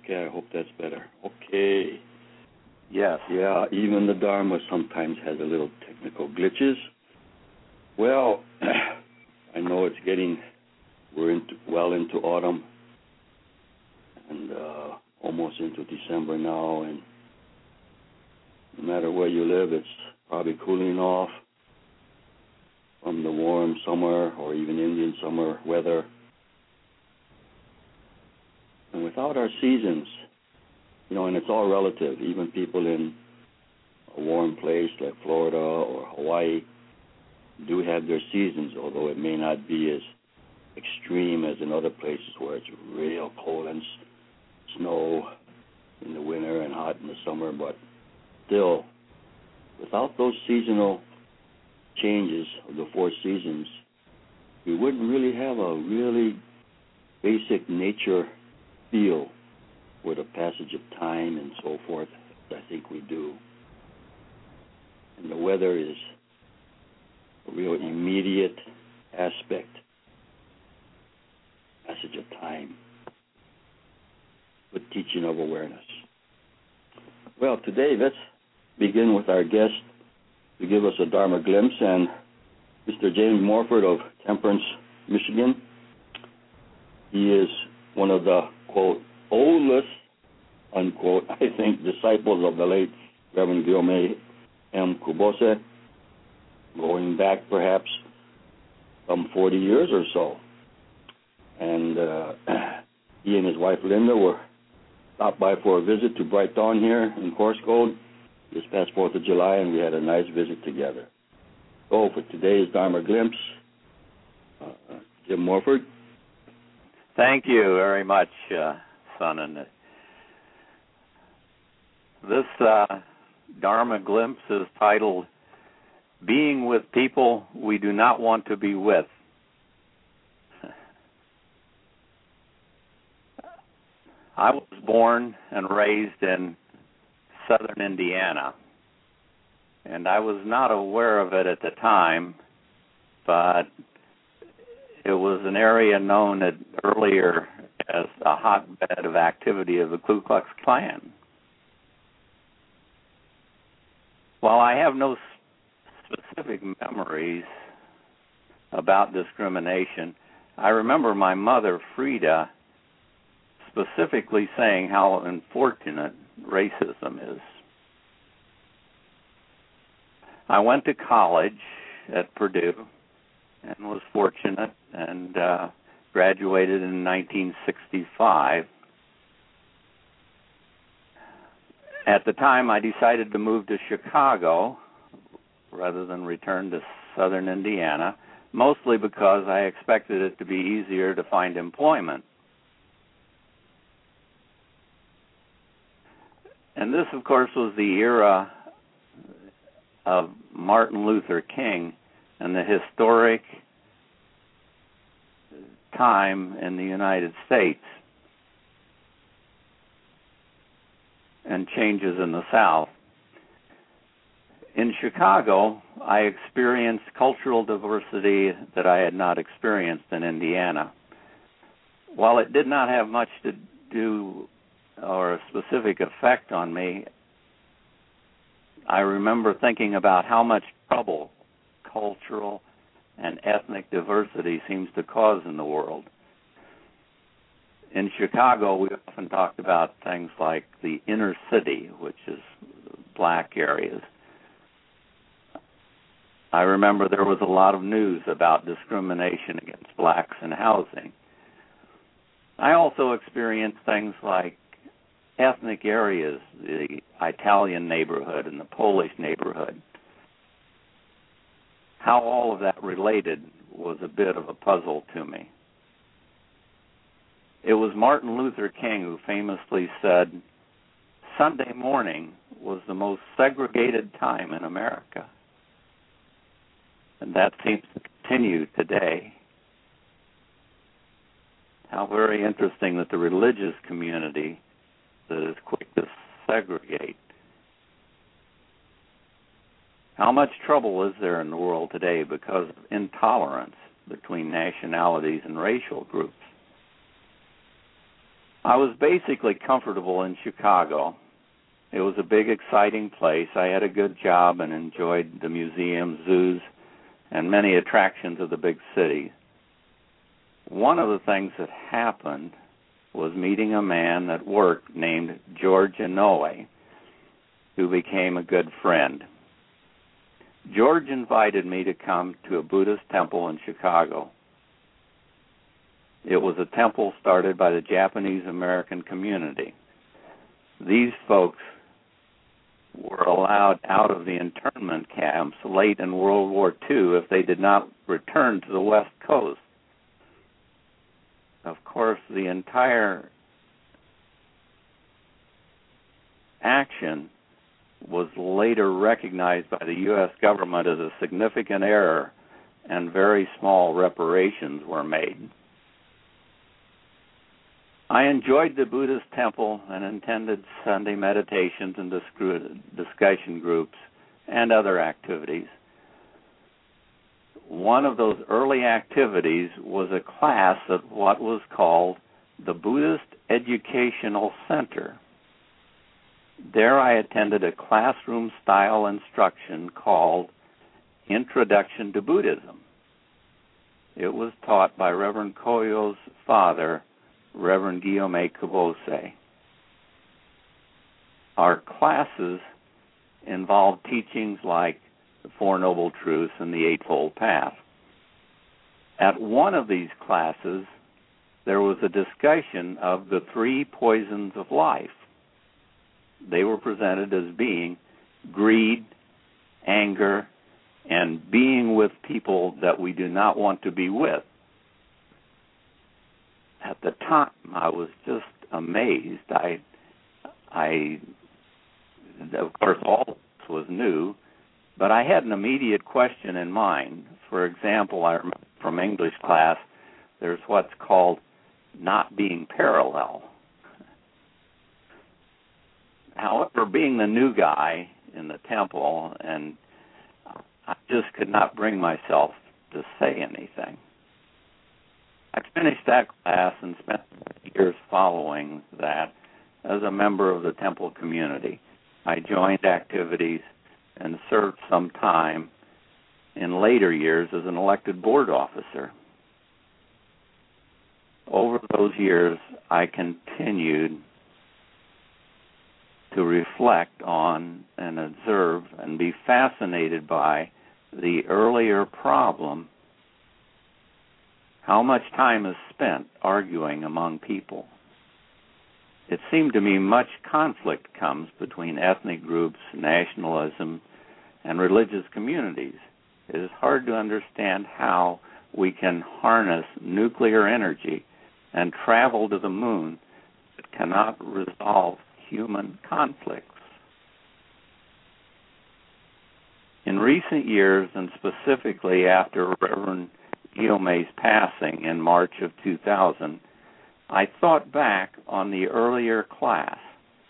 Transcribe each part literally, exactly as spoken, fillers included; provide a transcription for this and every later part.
Okay, I hope that's better. Okay. Yes. Yeah, even the Dharma sometimes has a little technical glitches. Well, I know it's getting, we're into, well into autumn and uh, almost into December now, and no matter where you live, it's probably cooling off from the warm summer or even Indian summer weather. And without our seasons, you know, and it's all relative, even people in a warm place like Florida or Hawaii do have their seasons, although it may not be as extreme as in other places where it's real cold and s- snow in the winter and hot in the summer. But still, without those seasonal changes of the four seasons, we wouldn't really have a really basic nature feel for the passage of time and so forth. I think we do. And the weather is a real immediate aspect, passage of time, good teaching of awareness. Well, today let's begin with our guest to give us a Dharma glimpse, and Mister James Morford of Temperance, Michigan. He is one of the, quote, oldest, unquote, I think, disciples of the late Reverend Guillaume M. Kubose, going back perhaps some forty years or so. And uh, he and his wife Linda were stopped by for a visit to Bright Dawn here in Coarse Code this past fourth of July, and we had a nice visit together. So for today's Dharma Glimpse, uh, Jim Morford. Thank you very much, uh, son. And this uh, Dharma Glimpse is titled, Being with People We Do Not Want to Be With. I was born and raised in southern Indiana, and I was not aware of it at the time, but it was an area known at, earlier as a hotbed of activity of the Ku Klux Klan. While I have no specific memories about discrimination, I remember my mother, Frida, specifically saying how unfortunate racism is. I went to college at Purdue and was fortunate and uh, graduated in nineteen sixty-five. At the time, I decided to move to Chicago rather than return to southern Indiana, mostly because I expected it to be easier to find employment. And this, of course, was the era of Martin Luther King and the historic time in the United States and changes in the South. In Chicago, I experienced cultural diversity that I had not experienced in Indiana. While it did not have much to do or a specific effect on me, I remember thinking about how much trouble cultural and ethnic diversity seems to cause in the world. In Chicago, we often talked about things like the inner city, which is black areas. I remember there was a lot of news about discrimination against blacks in housing. I also experienced things like ethnic areas, the Italian neighborhood and the Polish neighborhood. How all of that related was a bit of a puzzle to me. It was Martin Luther King who famously said, Sunday morning was the most segregated time in America. And that seems to continue today. How very interesting that the religious community that is quick to segregate. How much trouble is there in the world today because of intolerance between nationalities and racial groups? I was basically comfortable in Chicago. It was a big, exciting place. I had a good job and enjoyed the museums, zoos, and many attractions of the big city. One of the things that happened was meeting a man at work named George Inouye, who became a good friend. George invited me to come to a Buddhist temple in Chicago. It was a temple started by the Japanese American community. These folks were allowed out of the internment camps late in World War Two if they did not return to the West Coast. Of course, the entire action was later recognized by the U S government as a significant error, and very small reparations were made. I enjoyed the Buddhist temple and attended Sunday meditations and discussion groups and other activities. One of those early activities was a class at what was called the Buddhist Educational Center. There I attended a classroom-style instruction called Introduction to Buddhism. It was taught by Reverend Koyo's father, Reverend Guillaume Kabose. Our classes involved teachings like the Four Noble Truths and the Eightfold Path. At one of these classes, there was a discussion of the three poisons of life. They were presented as being greed, anger, and being with people that we do not want to be with. At the time, I was just amazed. I, I, of course, all this was new, but I had an immediate question in mind. For example, I remember from English class, there's what's called not being parallel. However, being the new guy in the temple, and I just could not bring myself to say anything. I finished that class and spent years following that as a member of the temple community. I joined activities and served some time in later years as an elected board officer. Over those years, I continued to reflect on and observe and be fascinated by the earlier problem. How much time is spent arguing among people? It seemed to me much conflict comes between ethnic groups, nationalism, and religious communities. It is hard to understand how we can harness nuclear energy and travel to the moon but cannot resolve human conflicts. In recent years, and specifically after Reverend Guillaume's passing in March of two thousand, I thought back on the earlier class.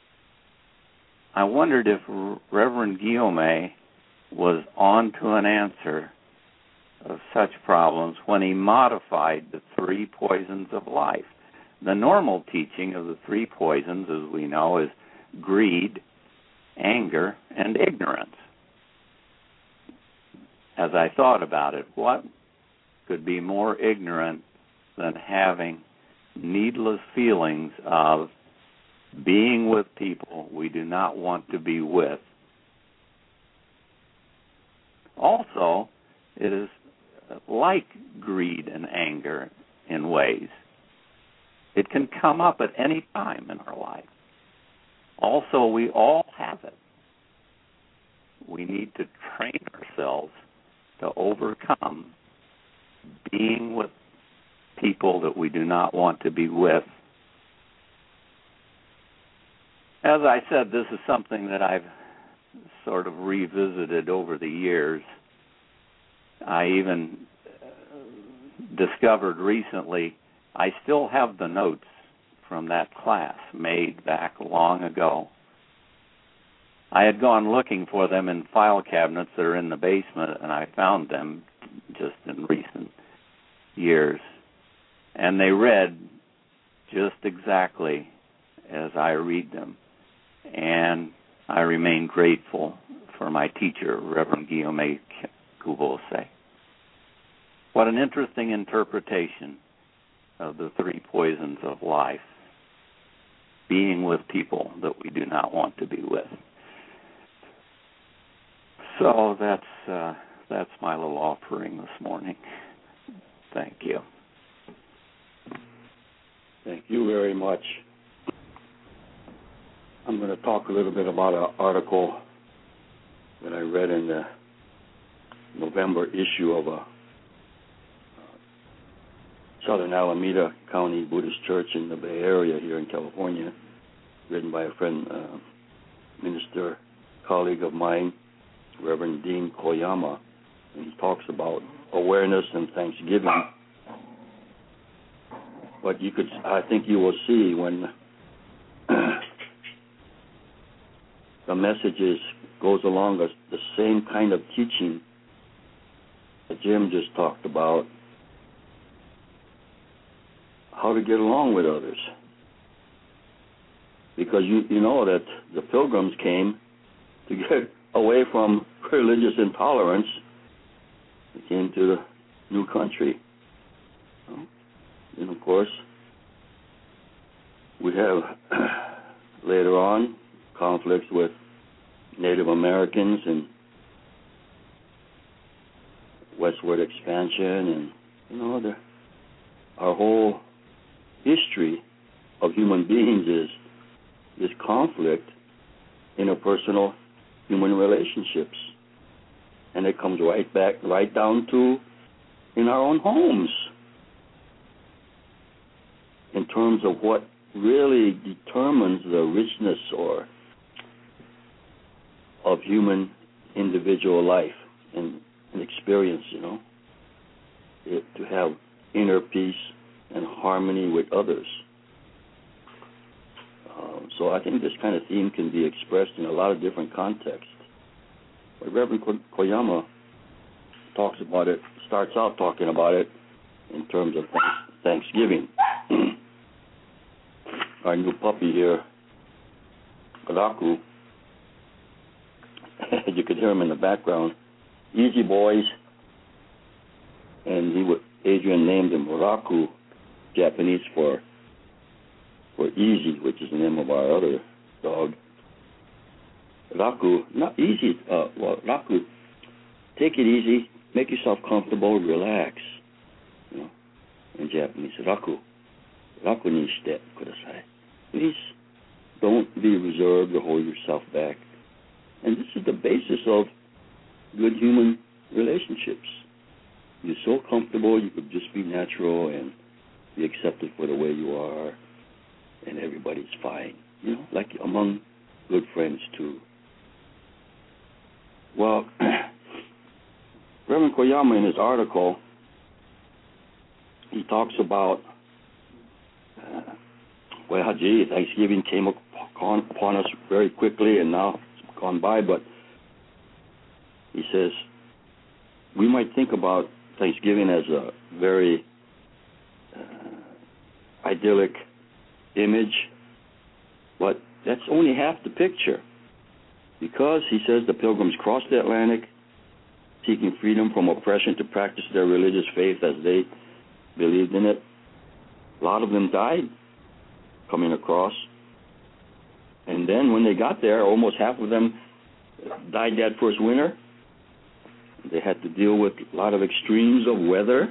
I wondered if Reverend Guillaume was on to an answer of such problems when he modified the three poisons of life. The normal teaching of the three poisons, as we know, is greed, anger, and ignorance. As I thought about it, what could be more ignorant than having needless feelings of being with people we do not want to be with? Also, it is like greed and anger in ways. It can come up at any time in our life. Also, we all have it. We need to train ourselves to overcome being with people that we do not want to be with. As I said, this is something that I've sort of revisited over the years. I even discovered recently I still have the notes from that class made back long ago. I had gone looking for them in file cabinets that are in the basement, and I found them just in recent years. And they read just exactly as I read them. And I remain grateful for my teacher, Reverend Guillaume Coubose. What an interesting interpretation of the three poisons of life. Being with people that we do not want to be with. So that's uh, that's my little offering this morning. Thank you. Thank you very much. I'm going to talk a little bit about an article that I read in the November issue of a Southern Alameda County Buddhist Church in the Bay Area here in California, written by a friend, uh, minister, colleague of mine, Reverend Dean Koyama, and he talks about awareness and thanksgiving. But you could, I think you will see when the messages goes along the, the same kind of teaching that Jim just talked about, how to get along with others. Because you, you know that the Pilgrims came to get away from religious intolerance. They came to the new country. And of course, we have later on conflicts with Native Americans and westward expansion, and you know, the, our whole history of human beings is is conflict, interpersonal human relationships, and it comes right back, right down to in our own homes, in terms of what really determines the richness or of human individual life and, and experience. You know, it, to have inner peace and harmony with others. Um, so I think this kind of theme can be expressed in a lot of different contexts. But Reverend Koyama talks about it, starts out talking about it in terms of Thanksgiving. Our new puppy here, Raku, you could hear him in the background. Easy boys, and he would, Adrian named him Raku, Japanese for for easy, which is the name of our other dog. Raku, not easy. Uh, well, Raku, take it easy, make yourself comfortable, relax. You know, in Japanese, Raku, Raku ni shite kudasai. Please don't be reserved or hold yourself back. And this is the basis of good human relationships. You're so comfortable, you could just be natural and be accepted for the way you are, and everybody's fine. You know, like among good friends too. Well, Reverend Koyama in his article, he talks about, uh, well, gee, Thanksgiving came upon, upon us very quickly, and now it's gone by, but he says, we might think about Thanksgiving as a very uh, idyllic image, but that's only half the picture. Because, he says, the Pilgrims crossed the Atlantic, seeking freedom from oppression to practice their religious faith as they believed in it. A lot of them died coming across. And then when they got there, almost half of them died that first winter. They had to deal with a lot of extremes of weather.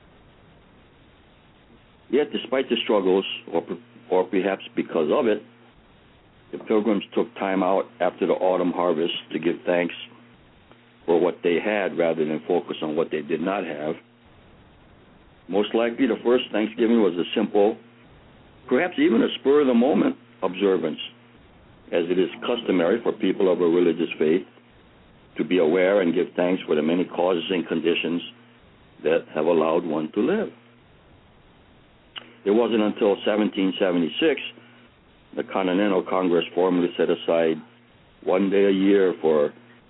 Yet, despite the struggles, or, or perhaps because of it, the Pilgrims took time out after the autumn harvest to give thanks for what they had rather than focus on what they did not have. Most likely, the first Thanksgiving was a simple, perhaps even a spur-of-the-moment observance, as it is customary for people of a religious faith to be aware and give thanks for the many causes and conditions that have allowed one to live. It wasn't until seventeen seventy-six the Continental Congress formally set aside one day a year for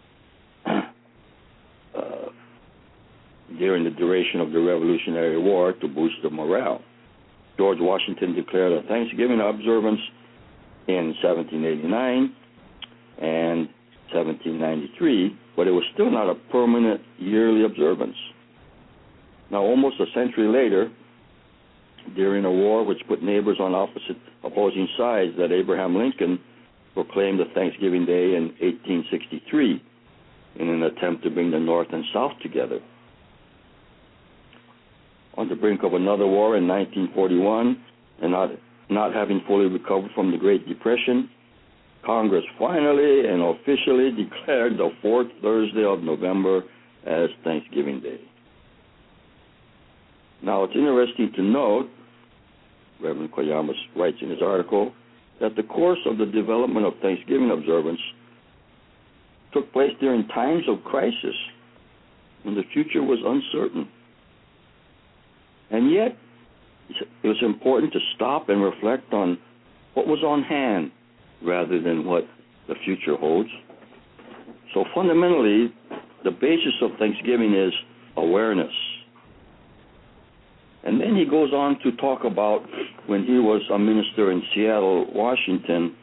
uh, during the duration of the Revolutionary War to boost the morale. George Washington declared a Thanksgiving observance in seventeen eighty-nine and seventeen ninety-three, but it was still not a permanent yearly observance. Now, almost a century later, during a war which put neighbors on opposite opposing sides, that Abraham Lincoln proclaimed a Thanksgiving Day in eighteen sixty-three in an attempt to bring the North and South together. On the brink of another war in nineteen forty-one, and not, not having fully recovered from the Great Depression, Congress finally and officially declared the fourth Thursday of November as Thanksgiving Day. Now, it's interesting to note, Reverend Koyama writes in his article, that the course of the development of Thanksgiving observance took place during times of crisis when the future was uncertain. And yet, it was important to stop and reflect on what was on hand rather than what the future holds. So fundamentally, the basis of Thanksgiving is awareness. And then he goes on to talk about when he was a minister in Seattle, Washington.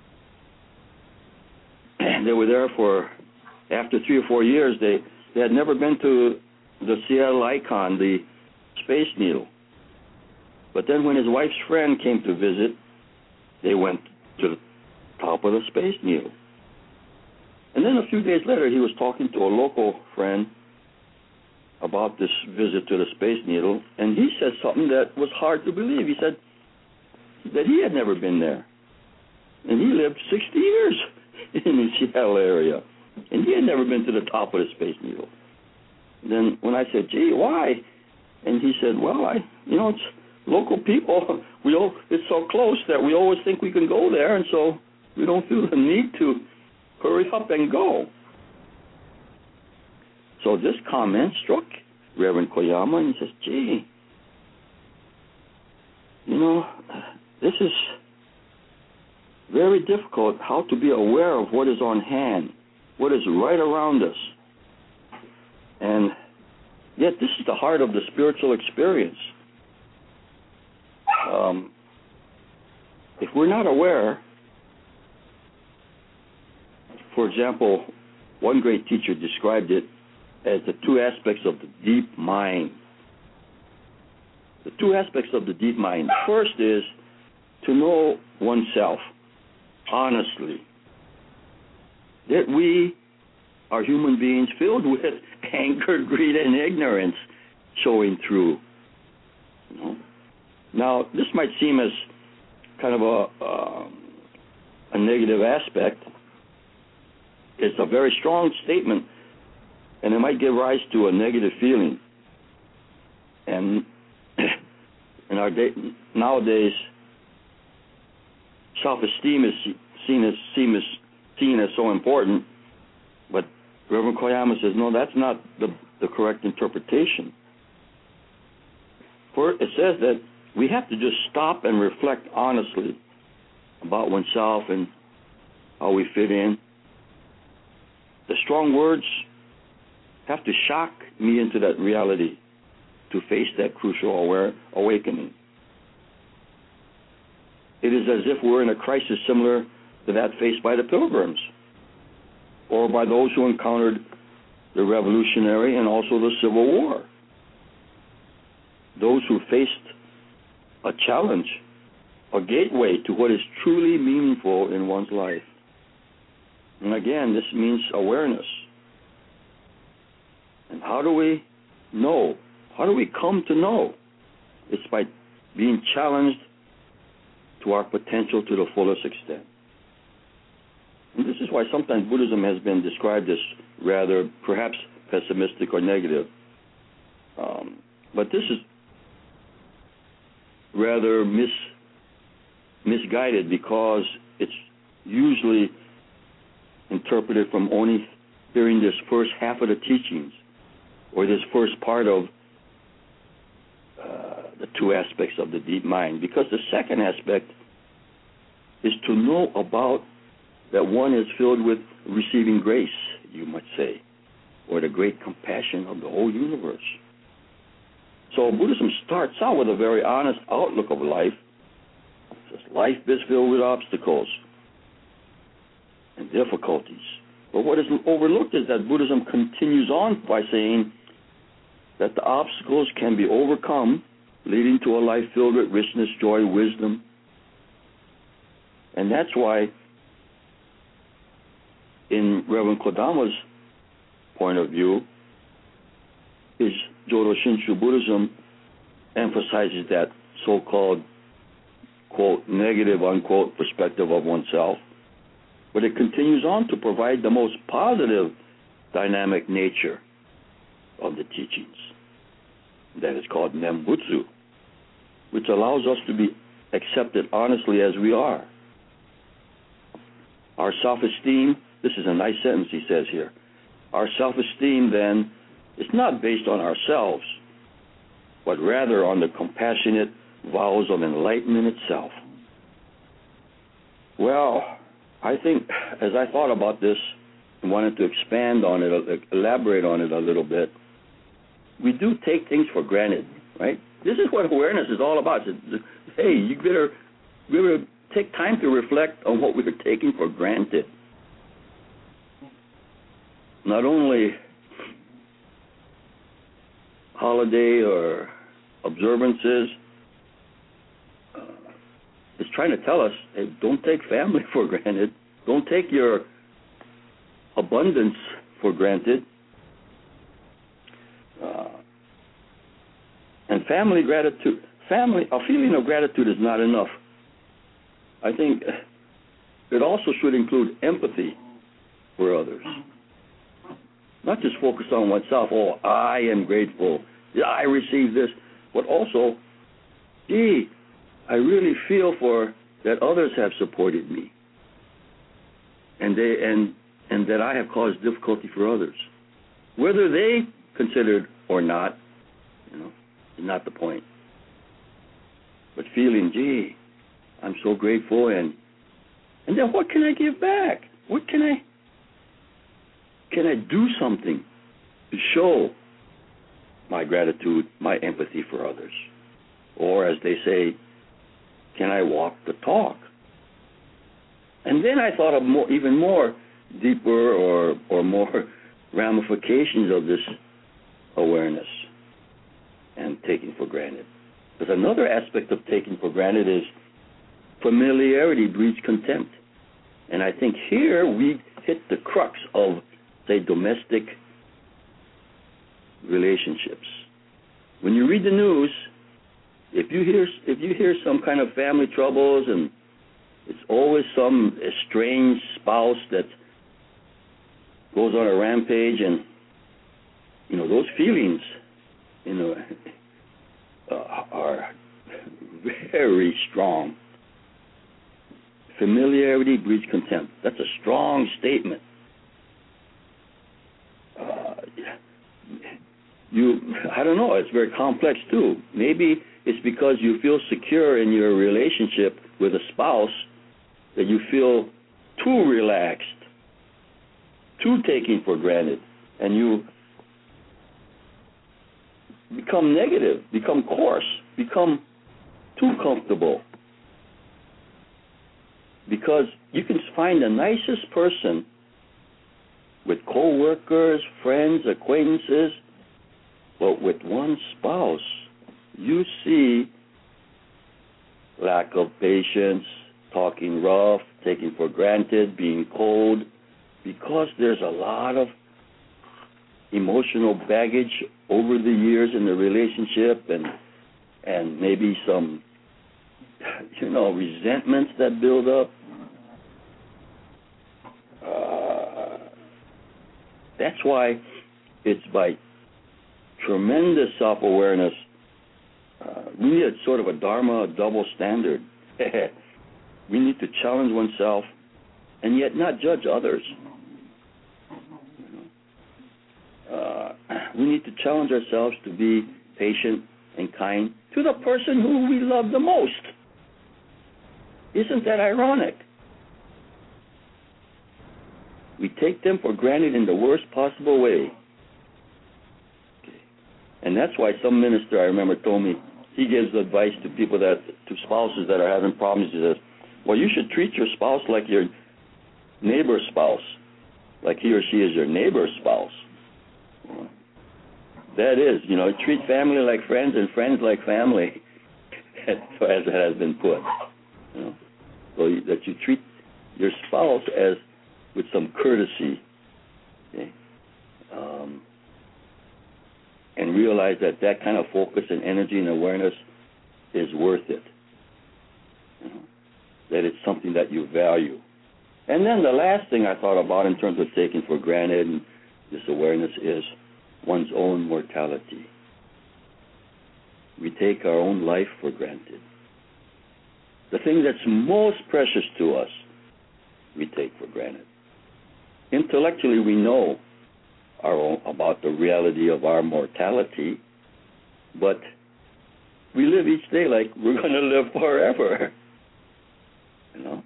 They were there for, after three or four years, they, they had never been to the Seattle Icon, the Space Needle. But then when his wife's friend came to visit, they went to the top of the Space Needle. And then a few days later, he was talking to a local friend about this visit to the Space Needle, and he said something that was hard to believe. He said that he had never been there. And he lived sixty years in the Seattle area, and he had never been to the top of the Space Needle. Then when I said, gee, why? And he said, well, I, you know, it's local people. We all, it's so close that we always think we can go there, and so we don't feel the need to hurry up and go. So this comment struck Reverend Koyama, and he says, gee, you know, this is very difficult, how to be aware of what is on hand, what is right around us. And yet this is the heart of the spiritual experience. Um, if we're not aware, for example, one great teacher described it as the two aspects of the deep mind. The two aspects of the deep mind. First is to know oneself honestly, that we are human beings filled with anger, greed, and ignorance showing through. You know? Now, this might seem as kind of a, uh, a negative aspect. It's a very strong statement, and it might give rise to a negative feeling. And in our day, nowadays, self-esteem is seen as, seen as seen as so important, but Reverend Koyama says, no, that's not the, the correct interpretation. For it says that we have to just stop and reflect honestly about oneself and how we fit in. The strong words have to shock me into that reality to face that crucial aware, awakening. It is as if we're in a crisis similar to that faced by the Pilgrims or by those who encountered the Revolutionary and also the Civil War. Those who faced a challenge, a gateway to what is truly meaningful in one's life. And again, this means awareness. And how do we know? How do we come to know? It's by being challenged to our potential to the fullest extent. And this is why sometimes Buddhism has been described as rather perhaps pessimistic or negative. Um, but this is rather mis, misguided because it's usually interpreted from only hearing this first half of the teachings or this first part of uh, the two aspects of the deep mind. Because the second aspect is to know about that one is filled with receiving grace, you might say, or the great compassion of the whole universe. So Buddhism starts out with a very honest outlook of life, It says, life is filled with obstacles and difficulties. But what is overlooked is that Buddhism continues on by saying that the obstacles can be overcome, leading to a life filled with richness, joy, wisdom. And that's why, in Reverend Kodama's point of view, is Jodo Shinshu Buddhism emphasizes that so-called, quote, negative, unquote, perspective of oneself. But it continues on to provide the most positive dynamic nature of the teachings. That is called Nembutsu, which allows us to be accepted honestly as we are. Our self-esteem, this is a nice sentence he says here, our self-esteem then is not based on ourselves, but rather on the compassionate vows of enlightenment itself. Well, I think as I thought about this and wanted to expand on it, elaborate on it a little bit, we do take things for granted, right? This is what awareness is all about. It's, hey, you better, you better take time to reflect on what we are taking for granted. Not only holiday or observances, uh, it's trying to tell us, hey, don't take family for granted. Don't take your abundance for granted. Uh, and family gratitude, family, a feeling of gratitude is not enough. I think it also should include empathy for others. Not just focus on oneself, oh, I am grateful, I received this, but also, gee, I really feel for that others have supported me, and they and and that I have caused difficulty for others. Whether they considered or not, you know, is not the point. But feeling, gee, I'm so grateful, and and then what can I give back? What can I can I do something to show my gratitude, my empathy for others? Or as they say, can I walk the talk? And then I thought of more, even more deeper or or more ramifications of this awareness and taking for granted. Because another aspect of taking for granted is familiarity breeds contempt. And I think here we hit the crux of, say, domestic relationships. When you read the news, if you hear if you hear some kind of family troubles, and it's always some estranged spouse that goes on a rampage, and you know those feelings, you know, uh, are very strong. Familiarity breeds contempt. That's a strong statement. Uh, you, I don't know. It's very complex too. Maybe it's because you feel secure in your relationship with a spouse that you feel too relaxed, too taken for granted, and you become negative, become coarse, become too comfortable. Because you can find the nicest person with co-workers, friends, acquaintances, but with one spouse, you see lack of patience, talking rough, taking for granted, being cold, because there's a lot of emotional baggage over the years in the relationship, and and maybe some, you know, resentments that build up. Uh, that's why it's by tremendous self-awareness. Uh, we need a sort of a dharma, a double standard. We need to challenge oneself and yet not judge others. Uh, we need to challenge ourselves to be patient and kind to the person who we love the most. Isn't that ironic? We take them for granted in the worst possible way. Okay. And that's why some minister, I remember, told me, he gives advice to people that, to spouses that are having problems. He says, well, you should treat your spouse like your neighbor's spouse, like he or she is your neighbor's spouse. That is, you know, treat family like friends and friends like family, as it has been put. You know, so that you treat your spouse as with some courtesy, okay? Um, and realize that that kind of focus and energy and awareness is worth it. You know, that it's something that you value. And then the last thing I thought about in terms of taking for granted and this awareness is one's own mortality. We take our own life for granted. The thing that's most precious to us, we take for granted. Intellectually, we know our own, about the reality of our mortality, but we live each day like we're going to live forever. You know?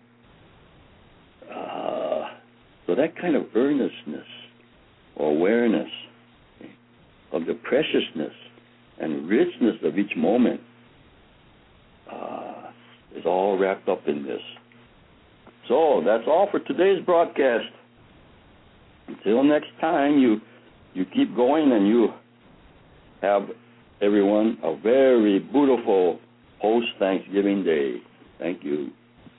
Uh, so that kind of earnestness or awareness of the preciousness and richness of each moment uh, is all wrapped up in this. So that's all for today's broadcast. Until next time, you you keep going and you have, everyone, a very beautiful post-Thanksgiving day. Thank you.